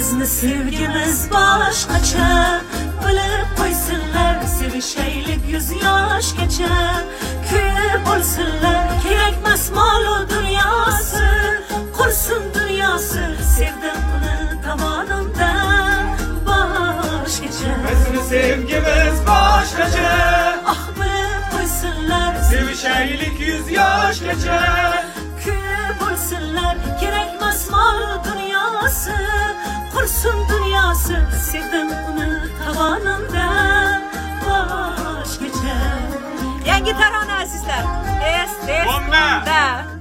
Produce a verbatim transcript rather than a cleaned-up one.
Bizni sevgimiz boshqacha, bilib qo'ysinlar, sevishaylik yuz yoshgacha. Kuyib bo'lsinlar, kerakmas mol-u dunyosi, qursin dunyosi, sevdim uni tomonimdan boshqacha. Bizni sevgimiz boshqacha, Ah, bilib qo'ysinlar, sevishaylik yuz yoshgacha. Kuyib bo'lsinlar, kerakmas mol-u dunyosi, qursin dunyosi, sevdim uni tomonimdan boshqacha. Yangi tarona azizlar. Es, es, Bomba! da.